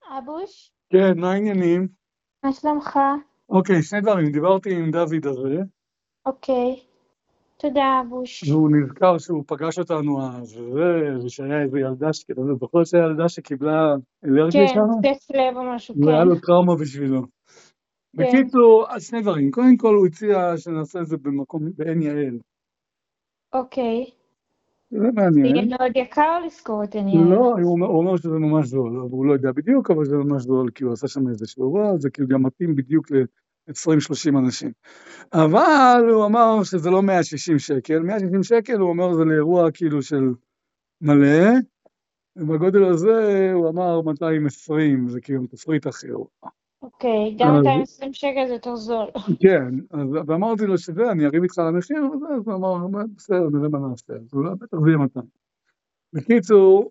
אבוש, כן, מה העניינים? מה שלומך? אוקיי, שני דברים. דיברתי עם דוד הזה, אוקיי, תודה אבוש. והוא נזכר שהוא פגש אותנו אז, ושהיה איזו ילדה, אתה זוכר שהיה ילדה שקיבלה אלרגיה כן, שם? התקף לב או משהו, והיה כן. לו טראומה בשבילו. כן. בקיצור, אז שני דברים. קודם כל הוא הציע שנעשה את זה במקום, בעין יעל. אוקיי. זה זה יהיה מעניין. מאוד יקר לשכור את עין יעל. לא, הוא אומר שזה ממש זול, אבל הוא לא יודע בדיוק, אבל זה ממש זול, כי הוא עשה שם איזה שבוע, זה כאילו גם מתאים בדיוק ל-20-30 אנשים. אבל הוא אמר שזה לא 160 שקל, 160 שקל הוא אומר זה לאירוע כאילו של מלא, ובגודל הזה הוא אמר 220, זה כאילו תפריט אחר. אוקיי, גם אז 220 שקל זה יותר זול. כן, ואמרתי לו שזה, אני ארים איתך על המחיר, וזה, אז הוא אמר, בסדר, נראה מה נעשה, אז הוא לא, בטח זה יהיה 200. בקיצור,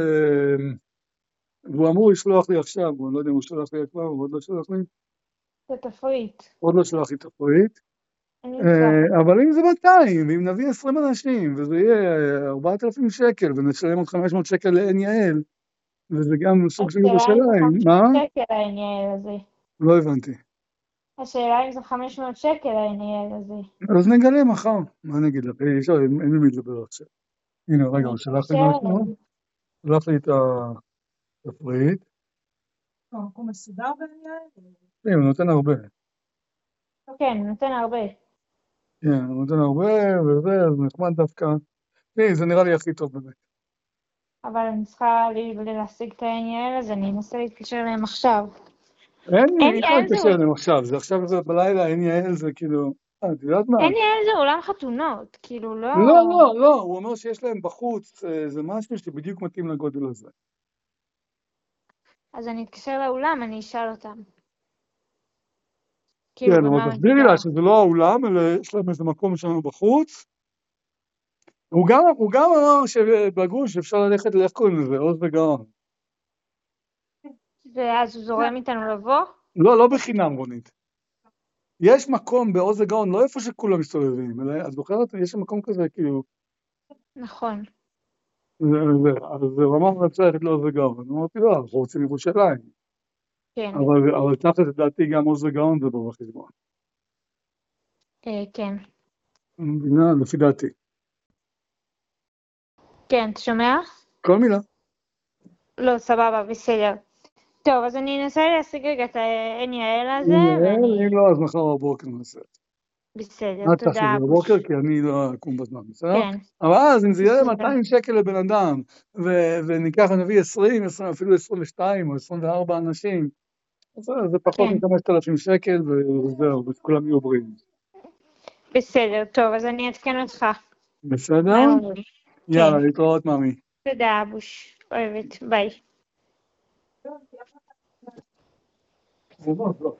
והוא אמור לשלוח לי עכשיו, הוא לא יודע אם הוא שלח לי כבר, הוא עוד לא שלח לי, זה תפריט. עוד לא שלח לי תפריט. אני אשלח. אבל אם זה 200, ואם נביא 20 אנשים, וזה יהיה 4,000 שקל, ונשלם עוד 500 שקל לעין יעל, וזה גם סוג של השאלה אם זה ירושלים, 500 מה? שקל העין יעל הזה. לא הבנתי. השאלה אם זה 500 שקל העין יעל הזה. אז נגלה מחר, מה אני אגיד לך? אין לי מי לדבר עכשיו. הנה, רגע, הוא אני שלח לי אתקשר משהו, אליהם. שלח לי את התפריט. מקום מסודר בעין יעל? כן, הוא נותן הרבה. כן, נותן הרבה. כן, הוא נותן הרבה, וזה, אז נחמד דווקא. זה נראה לי הכי טוב באמת. אבל אני צריכה להשיג את העין יעל, אז אני אנסה להתקשר אליהם עכשיו. אי אפשר יעל להתקשר אליהם עכשיו, עכשיו זה בלילה, עין יעל זה כאילו, את יודעת מה? עין יעל זה אולם חתונות, כאילו לא... לא, הוא אומר שיש להם בחוץ, זה משהו שבדיוק מתאים לגודל הזה. אז אני אתקשר לאולם, אני אשאל אותם. כאילו כן, במה אבל תסבירי מדובר. לה שזה לא האולם, אלא יש להם איזה מקום שלנו בחוץ. הוא גם אמר שבגוש אפשר ללכת, איך קוראים לזה, עוז וגאון. ואז הוא זורם איתנו לבוא? לא בחינם, רונית. יש מקום בעוז וגאון, לא איפה שכולם מסתובבים, אלא, את זוכרת? יש מקום כזה, כאילו, נכון. אז הוא אמר, אפשר ללכת לעוז וגאון. אמרתי, לא, אנחנו רוצים ירושלים. כן. אבל תחת לדעתי גם עוז וגאון זה בו בחשבון. כן. מבינה, לפי דעתי. כן, אתה שומע? כל מילה. לא, סבבה, בסדר. טוב, אז אני אנסה להשיג רגע את העין יעל הזה, ואני... אם לא, אז מחר בבוקר נעשה. בסדר, אל תעשי תודה את זה אבוש. בבוקר, כי אני לא אקום בזמן, בסדר? כן. אבל אז אם זה יהיה בסדר. 200 שקל לבן אדם, וניקח, נביא 20, אפילו 22 או 24 אנשים, אז זה פחות כן. מ-5,000 שקל, וזהו, וכולם יהיו בריאים. בסדר, טוב, אז אני אעדכן אותך. בסדר? מה הם אומרים? יאללה, כן. להתראות, מאמי. תודה אבוש. אוהבת. ביי. זה לא.